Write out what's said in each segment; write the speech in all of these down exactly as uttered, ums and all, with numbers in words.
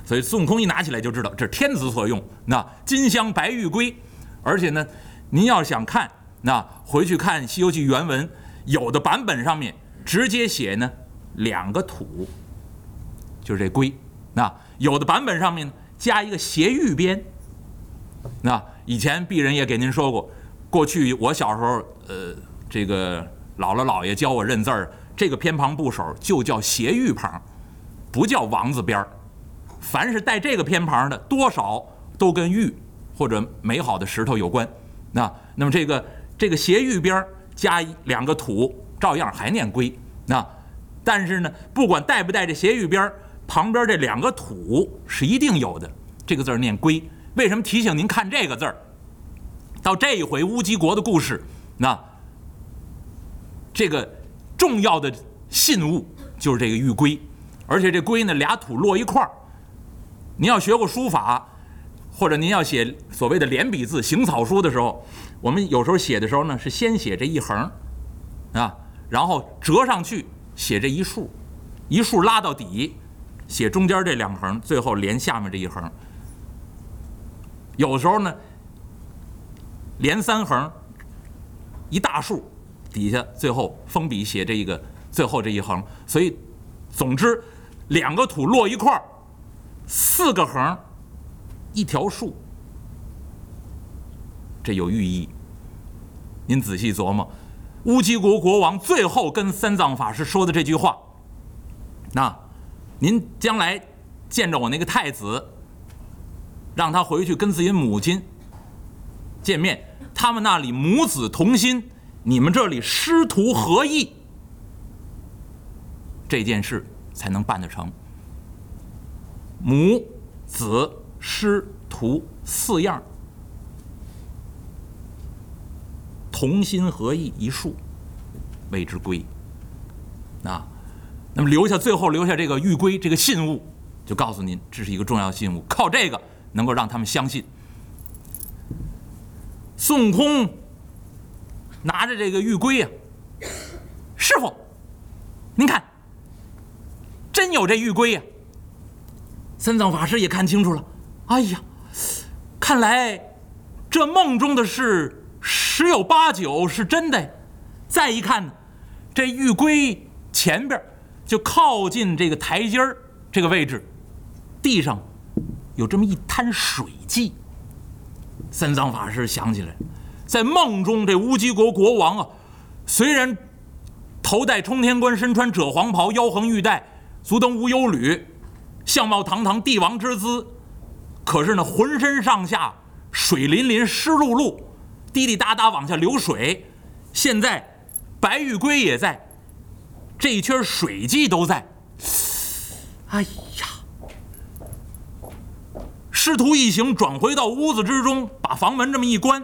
所以孙悟空一拿起来就知道这是天子所用，那金镶白玉龟。而且呢，您要想看，那回去看《西游记》原文，有的版本上面直接写呢两个土，就是这龟。那有的版本上面加一个斜玉边。那以前鄙人也给您说过，过去我小时候，呃，这个姥姥姥爷教我认字儿，这个偏旁部首就叫斜玉旁，不叫王字边儿。凡是带这个偏旁的，多少都跟玉或者美好的石头有关。那那么这个这个斜玉边加两个土，照样还念龟。那但是呢，不管带不带这斜玉边，旁边这两个土是一定有的。这个字念龟。为什么提醒您看这个字儿？到这一回乌鸡国的故事，那这个重要的信物就是这个玉龟，而且这龟呢俩土落一块儿。您要学过书法，或者您要写所谓的连笔字行草书的时候，我们有时候写的时候呢是先写这一横啊，然后折上去写这一竖，一竖拉到底，写中间这两横，最后连下面这一横。有时候呢连三横，一大竖，底下最后封笔写这一个最后这一横。所以总之两个土落一块儿，四个横，一条竖，这有寓意。您仔细琢磨，乌鸡国国王最后跟三藏法师说的这句话，那您将来见着我那个太子，让他回去跟自己母亲见面，他们那里母子同心，你们这里师徒合意，这件事才能办得成。母子师徒四样，同心合意一竖，谓之龟。啊，那么留下最后留下这个玉龟这个信物，就告诉您这是一个重要信物，靠这个能够让他们相信。孙悟空拿着这个玉龟呀、啊，师傅，您看，真有这玉龟呀、啊。三藏法师也看清楚了，哎呀，看来这梦中的事十有八九是真的呀。再一看呢，这玉龟前边就靠近这个台阶儿这个位置，地上有这么一滩水迹。三藏法师想起来，在梦中这乌鸡国国王啊，虽然头戴冲天冠，身穿赭黄袍，腰横玉带，足蹬无忧履，相貌堂堂，帝王之姿，可是呢，浑身上下水淋淋，湿漉漉，滴滴答答往下流水。现在白玉龟也在，这一圈水迹都在。哎呀，师徒一行转回到屋子之中，把房门这么一关。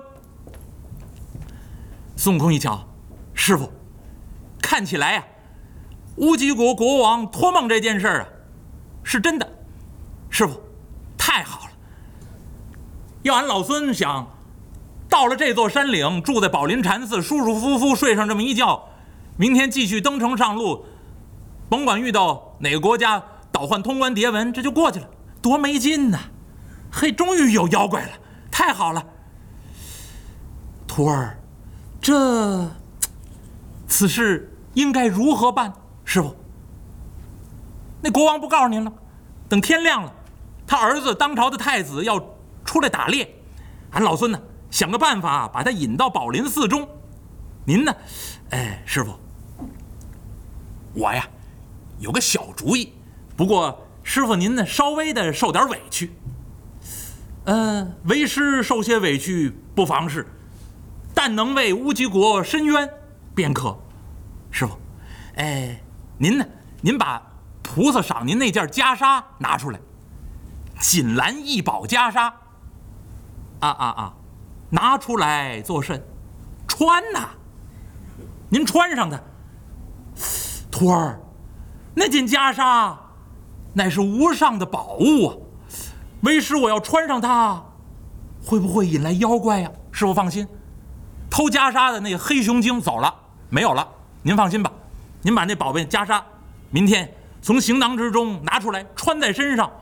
孙悟空一瞧，师傅，看起来呀、啊，乌鸡国国王托梦这件事啊，是真的。师傅，太好了！要俺老孙想，到了这座山岭，住在宝林禅寺，舒舒服服睡上这么一觉，明天继续登城上路，甭管遇到哪个国家倒换通关牒文，这就过去了，多没劲呐！嘿，终于有妖怪了，太好了！徒儿，这此事应该如何办？师傅，那国王不告诉您了，等天亮了，他儿子当朝的太子要出来打猎，俺老孙呢想个办法把他引到宝林寺中。您呢，哎，师傅，我呀有个小主意，不过师傅您呢稍微的受点委屈。呃，为师受些委屈不妨事，但能为乌鸡国伸冤便可。师傅，哎，您呢？您把菩萨赏您那件袈裟拿出来，锦兰异宝袈裟。啊啊啊！拿出来做甚？穿呐！您穿上它。徒儿，那件袈裟乃是无上的宝物啊！为师我要穿上它，会不会引来妖怪呀、啊？师傅放心，偷袈裟的那个黑熊精走了，没有了。您放心吧，您把那宝贝袈裟明天从行囊之中拿出来，穿在身上，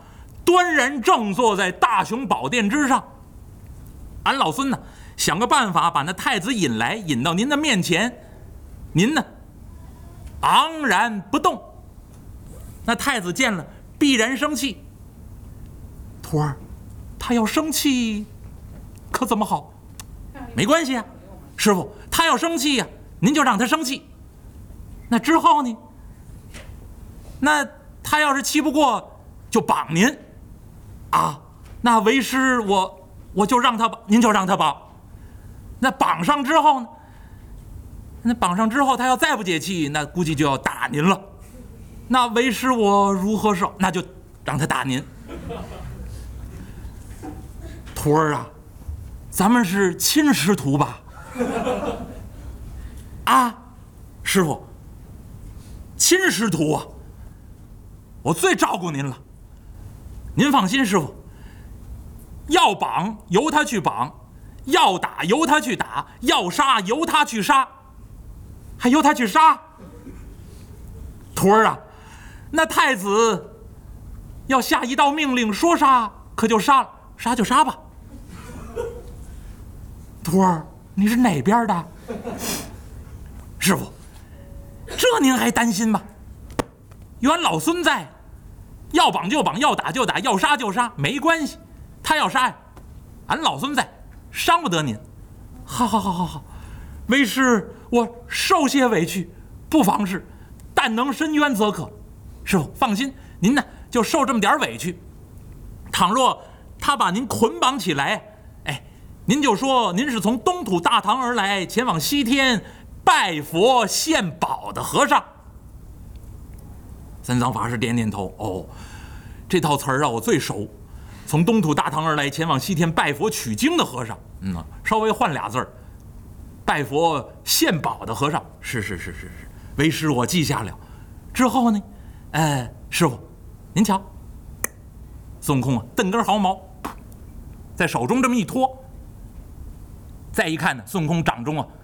端然正坐在大雄宝殿之上。俺老孙呢，想个办法把那太子引来，引到您的面前。您呢，昂然不动。那太子见了，必然生气。徒儿，他要生气，可怎么好？没关系啊，师傅，他要生气呀、啊，您就让他生气。那之后呢？那他要是气不过，就绑您。啊，那为师我我就让他绑，您就让他绑。那绑上之后呢？那绑上之后，他要再不解气，那估计就要打您了。那为师我如何是好？那就让他打您。徒儿啊，咱们是亲师徒吧？啊，师傅，亲师徒啊，我最照顾您了。您放心，师傅，要绑由他去绑，要打由他去打，要杀由他去杀，还由他去杀。徒儿啊，那太子要下一道命令，说杀可就杀了，杀就杀吧。徒儿，你是哪边的？师傅，这您还担心吗？有俺老孙在，要绑就绑，要打就打，要杀就杀，没关系。他要杀呀，俺老孙在，伤不得您。好好好好好，为师我受些委屈，不妨事，但能伸冤则可。师傅放心，您呢就受这么点委屈。倘若他把您捆绑起来，哎，您就说您是从东土大唐而来，前往西天拜佛献宝的和尚。三藏法师点点头，哦，这套词儿啊我最熟。从东土大唐而来，前往西天拜佛取经的和尚，嗯，稍微换俩字儿，拜佛献宝的和尚。是是是是是，为师我记下了。之后呢，哎，师傅，您瞧，孙悟空啊，瞪根毫毛，在手中这么一托，再一看呢，孙悟空掌中啊，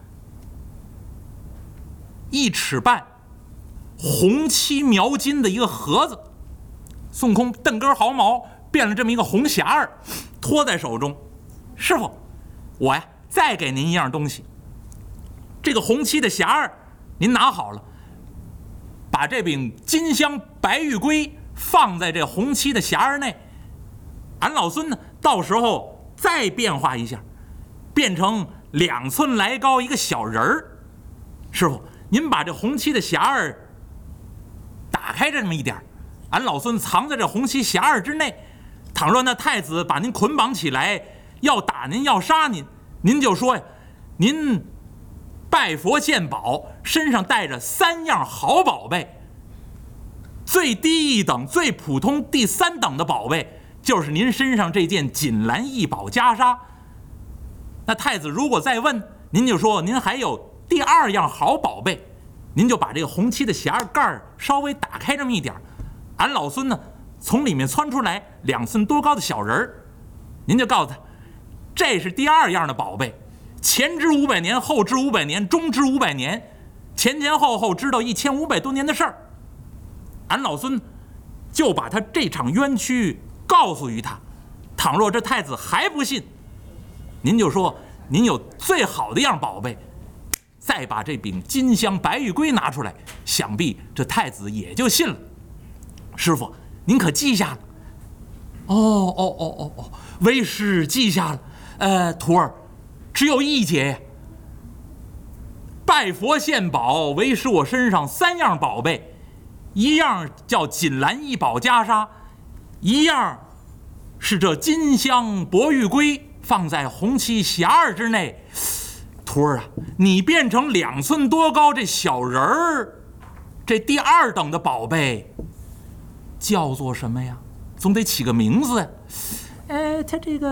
一尺半红漆描金的一个盒子。孙悟空瞪根毫毛，变了这么一个红匣儿，托在手中。师傅，我呀再给您一样东西，这个红漆的匣儿您拿好了，把这柄金香白玉龟放在这红漆的匣儿内。俺老孙呢，到时候再变化一下，变成两寸来高一个小人儿。师傅，您把这红漆的匣儿打开这么一点，俺老孙藏在这红漆匣儿之内。倘若那太子把您捆绑起来，要打您要杀您，您就说呀，您拜佛献宝，身上带着三样好宝贝。最低一等最普通第三等的宝贝就是您身上这件锦兰异宝袈裟。那太子如果再问，您就说您还有第二样好宝贝，您就把这个红漆的匣盖稍微打开这么一点，俺老孙呢从里面窜出来两寸多高的小人儿，您就告诉他，这是第二样的宝贝，前知五百年，后知五百年，中知五百年，前前后后知道一千五百多年的事儿。俺老孙就把他这场冤屈告诉于他。倘若这太子还不信，您就说您有最好的一样宝贝，再把这柄金香白玉龟拿出来，想必这太子也就信了。师傅，您可记下了？哦哦哦哦哦，为师记下了。呃，徒儿，只有一节呀。拜佛献宝，为师我身上三样宝贝，一样叫锦兰异宝袈裟，一样是这金香博玉龟放在红漆匣儿之内。徒儿啊，你变成两寸多高这小人儿，这第二等的宝贝叫做什么呀？总得起个名字呀。哎，他这个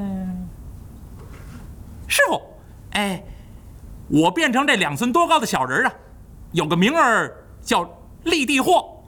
师傅，哎，我变成这两寸多高的小人啊，有个名儿叫立地货。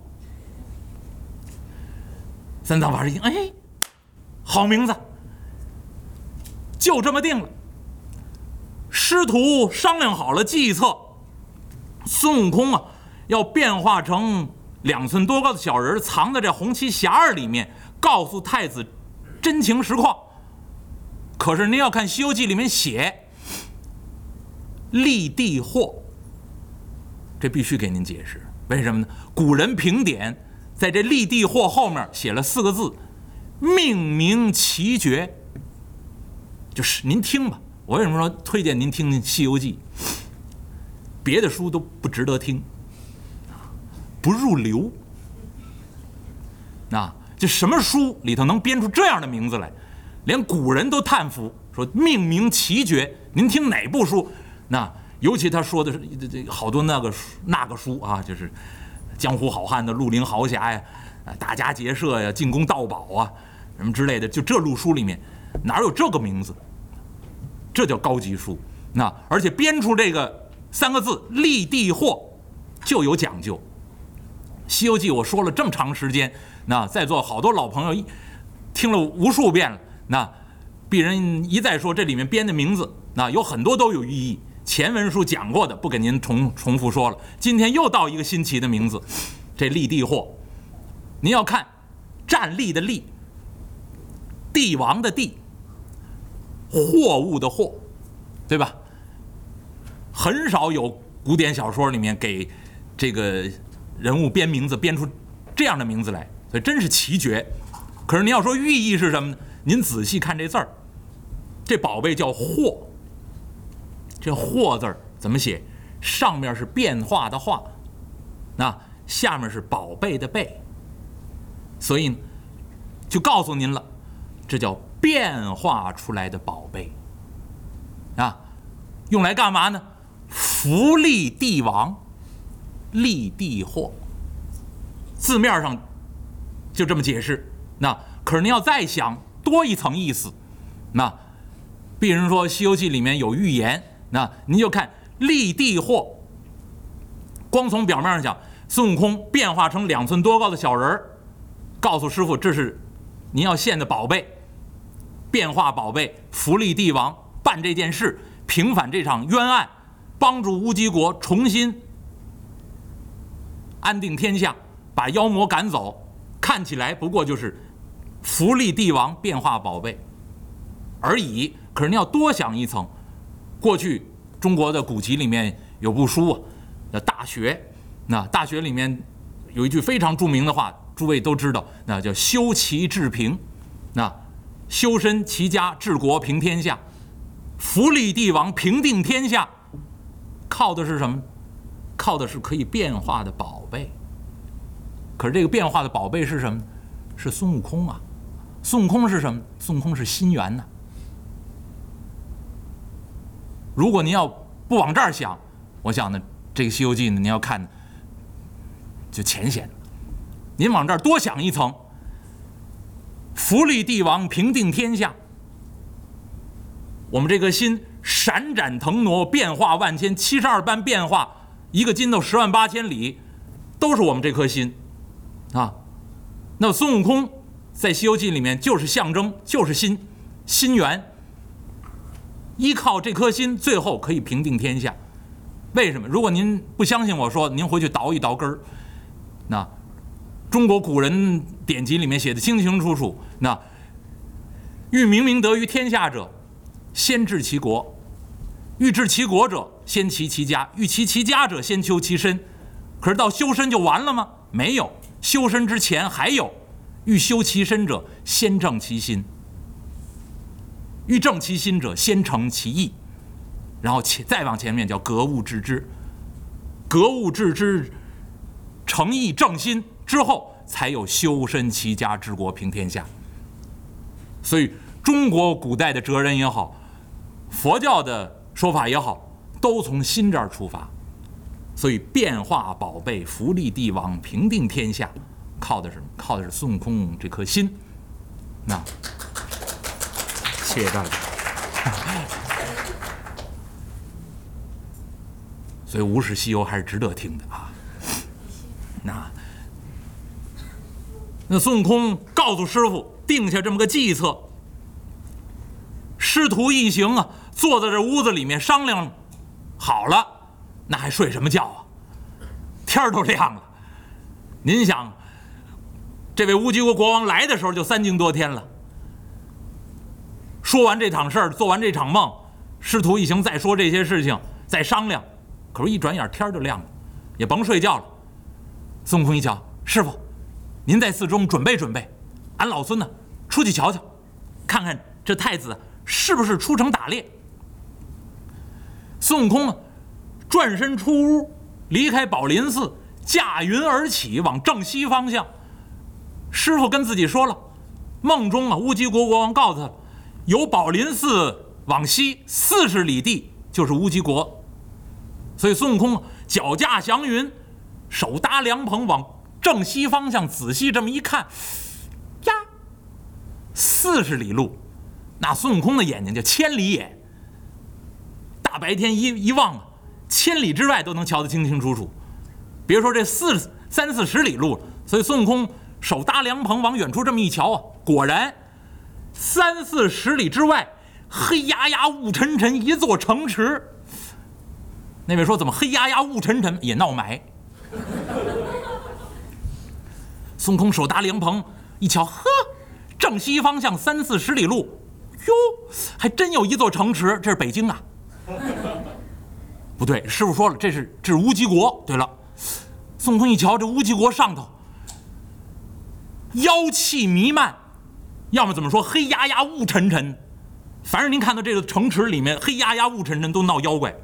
三藏法师一听，哎，好名字，就这么定了。师徒商量好了计策，孙悟空啊要变化成两寸多高的小人，藏在这红漆匣儿里面， 告诉太子真情实况。可是您要看《西游记》里面写立地祸，这必须给您解释，为什么呢？古人评点在这立地祸后面写了四个字：命名奇绝。就是您听吧，我为什么说推荐您听《西游记》？别的书都不值得听，不入流。那这什么书里头能编出这样的名字来？连古人都叹服，说命名奇绝。您听哪部书？那尤其他说的是这好多那个那个书啊，就是江湖好汉的绿林豪侠呀，打家劫舍呀，进攻盗宝啊，什么之类的，就这路书里面哪有这个名字？这叫高级书。那而且编出这个三个字立地祸就有讲究。《西游记》我说了这么长时间，那在座好多老朋友听了无数遍了。那鄙人一再说，这里面编的名字，那有很多都有寓意。前文书讲过的，不给您重重复说了。今天又到一个新奇的名字，这立地祸。您要看，站立的立，帝王的帝，货物的货，对吧？很少有古典小说里面给这个人物编名字，编出这样的名字来，所以真是奇绝。可是您要说寓意是什么呢？您仔细看这字儿，这宝贝叫货，这货字儿怎么写？上面是变化的化，那下面是宝贝的贝，所以就告诉您了，这叫变化出来的宝贝啊，用来干嘛呢？福利帝王，立地祸，字面上就这么解释。那可是您要再想多一层意思，那鄙人说《西游记》里面有预言，那您就看立地祸，光从表面上讲，孙悟空变化成两寸多高的小人儿，告诉师傅这是您要献的宝贝，变化宝贝，福利帝王办这件事，平反这场冤案，帮助乌鸡国重新安定天下，把妖魔赶走。看起来不过就是福利帝王变化宝贝而已。可是你要多想一层，过去中国的古籍里面有部书啊，叫《大学》。那《大学》里面有一句非常著名的话，诸位都知道，那叫修齐治平。那修身齐家治国平天下，福利帝王平定天下，靠的是什么？靠的是可以变化的宝贝。可是这个变化的宝贝是什么？是孙悟空啊！孙悟空是什么？孙悟空是心猿呐、啊。如果您要不往这儿想，我想呢，这个《西游记》呢，您要看就浅显了。您往这儿多想一层，福利帝王平定天下，我们这颗心闪展腾挪，变化万千，七十二般变化，一个筋斗十万八千里，都是我们这颗心啊。那孙悟空在《西游记》里面就是象征，就是心心猿，依靠这颗心，最后可以平定天下。为什么？如果您不相信我说，您回去倒一倒根儿。那中国古人典籍里面写的清清楚楚，那欲明明德于天下者，先治其国；欲治其国者，先齐其家；欲齐其家者，先修其身。可是到修身就完了吗？没有，修身之前还有，欲修其身者，先正其心；欲正其心者，先诚其意。然后再往前面叫格物致知，格物致知，诚意正心之后，才有修身齐家治国平天下。所以中国古代的哲人也好，佛教的说法也好，都从心这儿出发。所以变化宝贝，福利帝王，平定天下，靠的是什么？靠的是孙悟空这颗心。那谢谢大家。所以无始西游还是值得听的啊。那那孙悟空告诉师傅，定下这么个计策。师徒一行啊，坐在这屋子里面商量好了，那还睡什么觉啊？天儿都亮了。您想， 这位乌鸡国国王来的时候就三更多天了。说完这场事儿，做完这场梦，师徒一行再说这些事情，再商量。可是，一转眼天就亮了，也甭睡觉了。孙悟空一瞧，师傅，您在寺中准备准备，俺老孙呢出去瞧瞧，看看这太子是不是出城打猎。孙悟空啊，转身出屋，离开宝林寺，驾云而起，往正西方向。师傅跟自己说了，梦中啊，乌鸡国国王告诉他，由宝林寺往西四十里地就是乌鸡国。所以孙悟空脚驾祥云，手搭凉棚，往正西方向仔细这么一看，呀，四十里路，那孙悟空的眼睛就千里眼，大白天一一望啊，千里之外都能瞧得清清楚楚，别说这四三四十里路。所以孙悟空手搭凉棚，往远处这么一瞧啊，果然三四十里之外，黑压压雾沉沉一座城池。那位说怎么黑压压雾沉沉，也闹霾。孙悟空手搭凉棚一瞧，呵，正西方向三四十里路，哟，还真有一座城池，这是北京啊。不对，师傅说了，这是这是乌鸡国。对了，孙悟空一瞧，这乌鸡国上头妖气弥漫，要么怎么说黑压压雾沉沉。凡是您看到这个城池里面黑压压雾沉沉，都闹妖怪。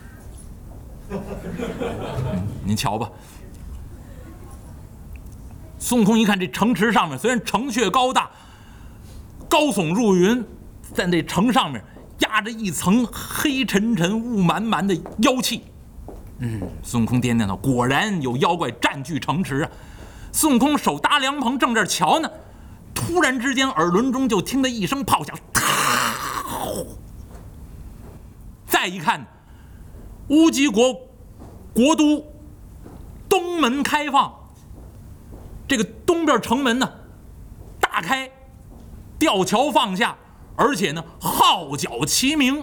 您瞧吧，孙悟空一看这城池上面，虽然城阙高大，高耸入云，在这城上面压着一层黑沉沉、雾满满的妖气。嗯，孙悟空掂掂头，果然有妖怪占据城池啊！孙悟空手搭凉棚，正这儿瞧呢，突然之间耳轮中就听得一声炮响，再一看，乌鸡国国都东门开放，这个东边城门呢大开，吊桥放下，而且呢号角齐鸣。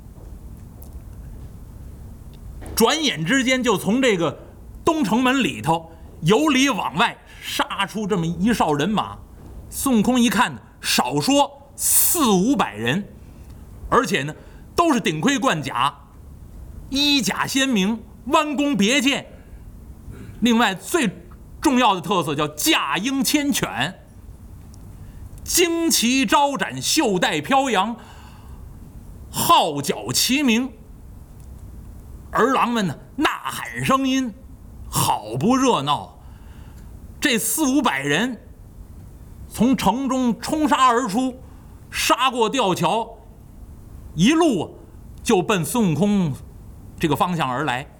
转眼之间就从这个东城门里头由里往外杀出这么一哨人马。孙悟空一看呢，少说四五百人，而且呢都是顶盔贯甲，衣甲鲜明，弯弓别箭。另外最重要的特色叫驾鹰牵犬，旌旗招展，袖带飘扬，号角齐鸣，儿郎们呢呐喊声音好不热闹。这四五百人从城中冲杀而出，杀过吊桥，一路就奔孙悟空这个方向而来。